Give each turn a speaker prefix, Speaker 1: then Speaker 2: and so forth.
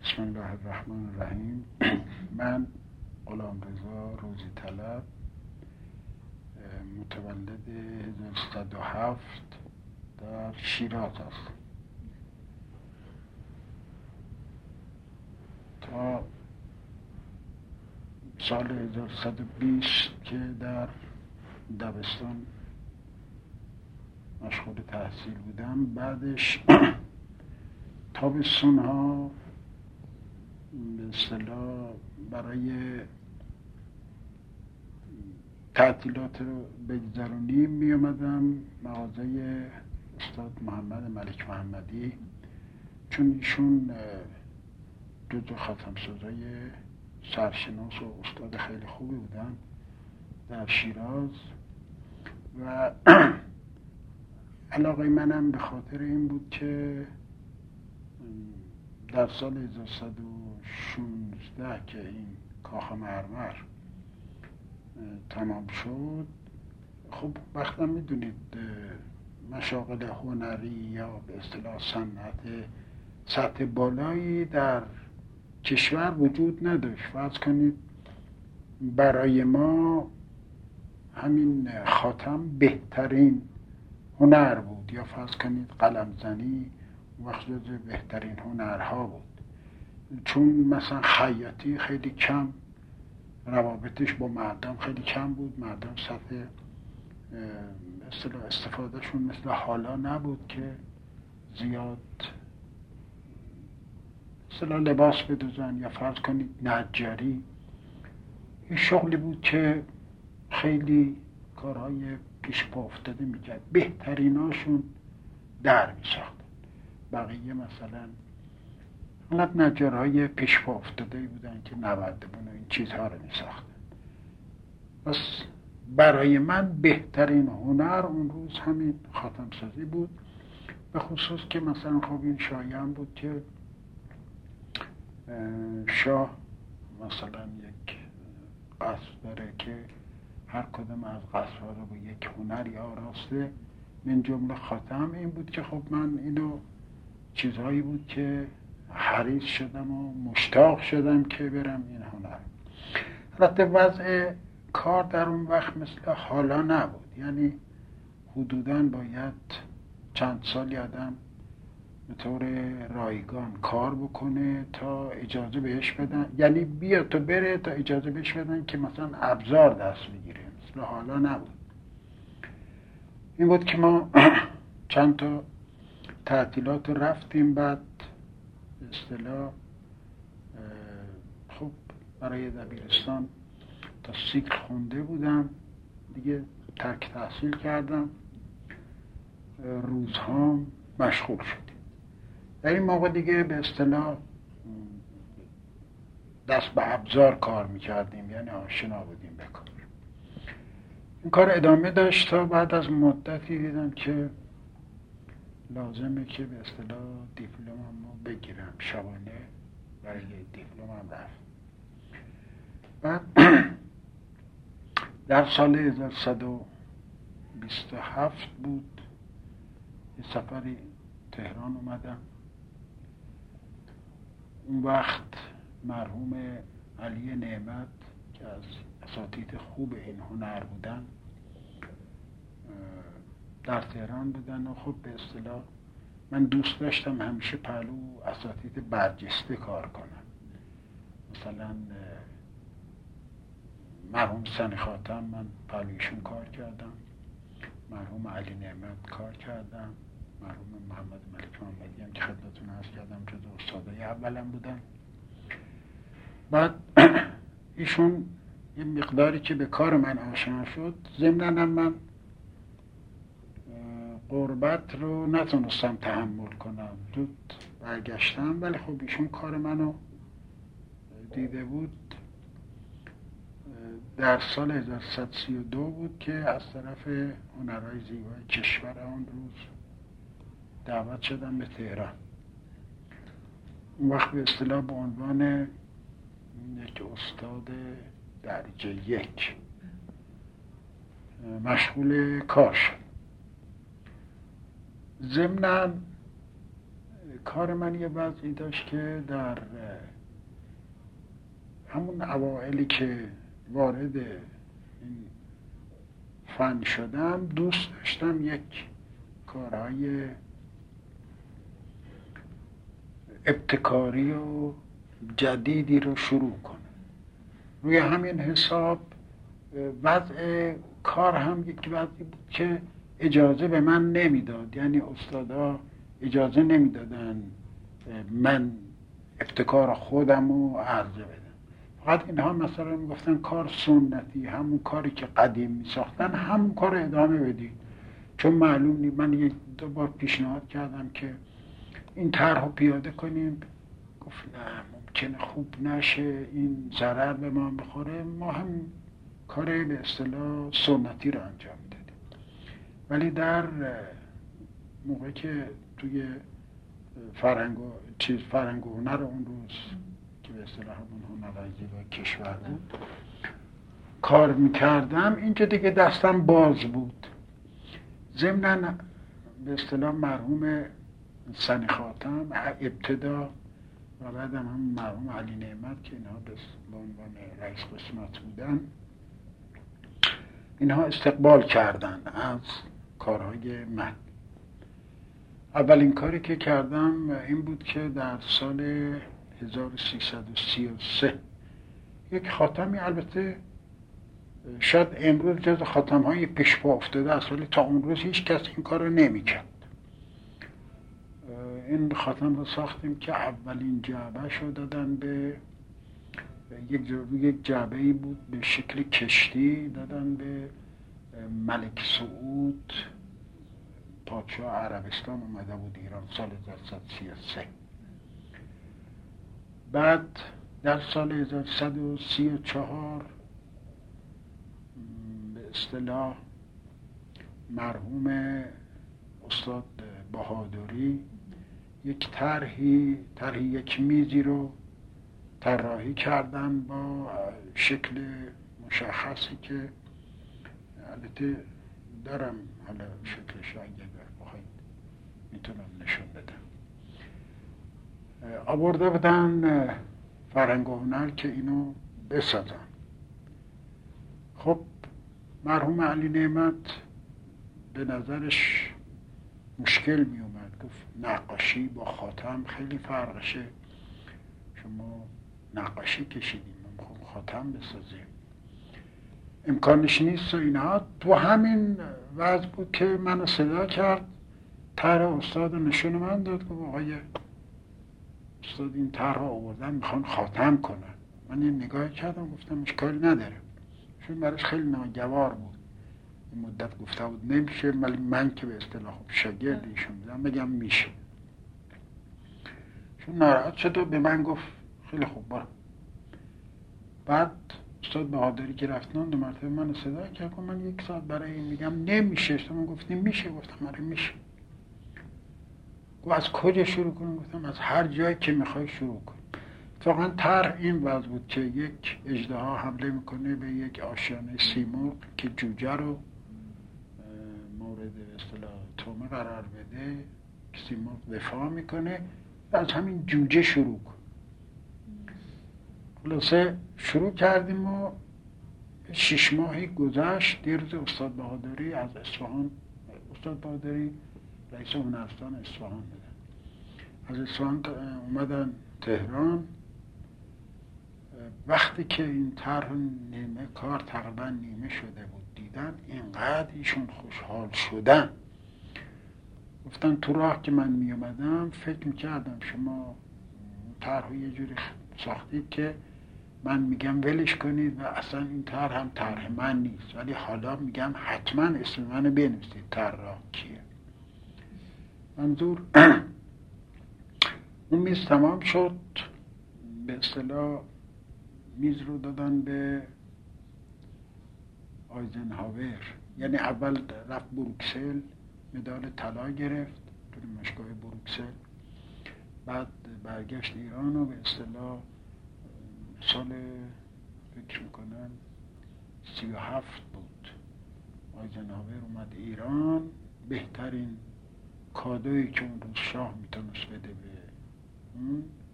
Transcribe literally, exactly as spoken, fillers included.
Speaker 1: بسم الله الرحمن الرحیم. من غلامرضا روزی طلب، متولد هزار و سیصد و هفت در شیراز هستم. تا سال هزار و سیصد و بیست که در دبستان مشغول تحصیل بودم، بعدش تابستون ها به اصطلاح برای تعطیلات رو بگذرونیم می اومدم مغازه استاد محمد ملک محمدی، چون ایشون جزو ختم‌سازای سرشناس و استاد خیلی خوبی بودن در شیراز و علاقه منم به خاطر این بود که در سال هزار و سیصد و شانزده که این کاخ مرمر تمام شد، خب وقتا میدونید مشاغل هنری یا به اصطلاح صنعت سطح بالایی در کشور وجود نداشت. فرض کنید برای ما همین خاتم بهترین هنر بود، یا فرض کنید قلمزنی وقت جز بهترین هنرها بود، چون مثلا خیاطی خیلی کم، روابطش با مردم خیلی کم بود، مردم سطح استفادهشون مثل حالا نبود که زیاد مثلا لباس بدوزن، یا فرض کنید نجاری. این شغلی بود که خیلی کارهای پیش پا افتاده میکرد، بهتریناشون در میساختن، بقیه مثلا حالت نجارهای پیش پا افتاده بودن که نوردبون و این چیزها رو میساختن. بس برای من بهترین هنر اون روز همین خاتم سازی بود، به خصوص که مثلا خب این شایعه هم بود که شاه مثلا یک قصر داره که هر کدوم از قصرها رو به یک هنری آراسته، من جمله خاتم. این بود که خب من اینو چیزهایی بود که حریص شدم و مشتاق شدم که برم این هنر. البته وضع کار در اون وقت مثل حالا نبود، یعنی حدوداً باید چند سالی آدم به طور رایگان کار بکنه تا اجازه بهش بدن، یعنی بیا تو بره تا اجازه بهش بدن که مثلا ابزار دست بگیره. مثل حالا نبود. این بود که ما چند تا تعطیلات رفتیم، بعد به اصطلاح خب برای دبیرستان تا سیکل خونده بودم دیگه، ترک تحصیل کردم، روزها مشغول شدیم. در این موقع دیگه به اصطلاح دست به ابزار کار میکردیم، یعنی آشنا بودیم به کار. این کار ادامه داشت تا بعد از مدتی دیدم که لازمه که به اصطلاح دیپلمم رو بگیرم. شبانه برای دیپلمم رفت. بعد در سال هزار و سیصد و بیست و هفت بود، یه سفری تهران اومدم. اون وقت مرحوم علی نعمت که از اساتید خوب این هنر بودن در تهران بودن و خب به اصطلاح من دوست داشتم همیشه پهلو اساتید برجسته کار کنم. مثلا مرحوم سنی خاتم من پهلویشون کار کردم، مرحوم علی نعمت کار کردم، مرحوم محمد ملک محمدی هم که خدمتتون عرض کردم جزو استادای اولم بودن. بعد ایشون یه مقداری که به کار من آشنا شد، ضمناً من غربت رو نتونستم تحمل کنم، زود برگشتم، ولی خب ایشون کار منو دیده بود. در سال هزار و سیصد و سی و دو بود که از طرف هنرهای زیبای کشور اون روز دعوت شدم به تهران. اون وقت به اصطلاح به عنوان یک استاد درجه یک مشغول کار شد. ضمناً کار من یه وضعی داشت که در همون اوائلی که وارد این فن شدم دوست داشتم یک کارهای ابتکاری و جدیدی رو شروع کنم. روی همین حساب وضع کار هم یک وضعی بود که اجازه به من نمیداد، یعنی استادا اجازه نمیدادن من ابتکار خودم رو عرضه بدم. فقط اینها مثلا میگفتن کار سنتی، همون کاری که قدیم میساختن همون کار رو ادامه بدید، چون معلوم نیست. من یک دو بار پیشنهاد کردم که این طرح رو پیاده کنیم، گفت نه ممکنه خوب نشه، این ضرر به ما بخوره. ما هم کار به اصطلاح سنتی رو انجام دادیم. ولی در موقع که توی فرهنگ و چیز فرهنگ و هنر اون روز که به اصطلاح همون هنرورزی و کشور بود کار میکردم، اینجا دیگه دستم باز بود. ضمناً به اصطلاح مرحوم سنی خاتم ابتدا و بعدم هم مرحوم علی نعمت که اینها به عنوان رئیس قسمت بودن، اینها استقبال کردن از کارهای من. اولین کاری که کردم این بود که در سال هزار و سیصد و سی و سه یک خاتمی، البته شاید امروز جز خاتم‌های پیشپا افتاده است، ولی تا اون روز هیچ کس این کار رو نمی‌کرد. این خاتم رو ساختیم که اولین جعبه شو دادن به یک یک جعبه‌ای بود به شکل کشتی، دادن به ملک سعود پادشاه عربستان، اومده بود ایران سال هزار و سیصد و سی و سه. بعد در سال هزار و سیصد و سی و چهار به اصطلاح مرحوم استاد بهادری یک طرحی طرحی یک میزی رو طراحی کردن با شکل مشخصی که البته دارم، حالا شکلش اگه بخواید میتونم نشون بدم. آورده بودن فرهنگ و هنر که اینو بسازن. خب مرحوم علی نعمت به نظرش مشکل می اومد، گفت نقاشی با خاتم خیلی فرقشه، شما نقاشی کشیدیم ما میخوام خاتم بسازیم، امکانش نیست و اینها. تو همین وضع بود که منو صدا کرد، طرح استاد نشون من داد، گفت آقای استاد این طرح آوردن میخوان خاتم کنن. من یه نگاه کردم گفتم اشکالی نداره، چون براش خیلی ناگوار بود. این مدت گفته بود نمیشه، ولی من که به اصطلاح شاگرد ایشون بودم بگم میشه. چون ناراحت شد و به من گفت خیلی خوب برو. بعد استاد بهادری که رفتن دو مرتبه من صدا کرد، گفت من یک ساعت برای این میگم نمیشه، من گفتیم میشه، گفتم آره میشه. گفت از کجا شروع کنم؟ گفتم از هر جایی که میخوای شروع کن. واقعا طرح این وضع بود که یک اژدها حمله میکنه به یک آشیانه سیمرغ که جوجه رو مورد اصطلاح تومه قرار بده، سیمرغ دفاع میکنه و از همین جوجه شروع کن. خلاصه شروع کردیم و شش ماهی گذشت. دیروز استاد بهادری از اصفهان، استاد بهادری رئیس هنرستان اصفهان بودن، از اصفهان اومدن تهران. وقتی که این طرح نیمه کار تقریبا نیمه شده بود دیدن، اینقدر ایشون خوشحال شدن، گفتن تو راه که من می اومدم فکر میکردم شما طرح یه جوری ساختید که من میگم ولش کنید و اصلا این طرح هم طرح من نیست، ولی حالا میگم حتما اسم منو بنویسید طراح کیه. منظور اون میز تمام شد، به اصطلاح میز رو دادن به آیزنهاور، یعنی اول رفت بروکسل مدال طلا گرفت تو نمایشگاه بروکسل، بعد برگشت ایران و به اصطلاح سال فکر میکنم سی و هفت بود آیزنهاور اومد ایران، بهترین کادویی که اون روز شاه میتونست بده به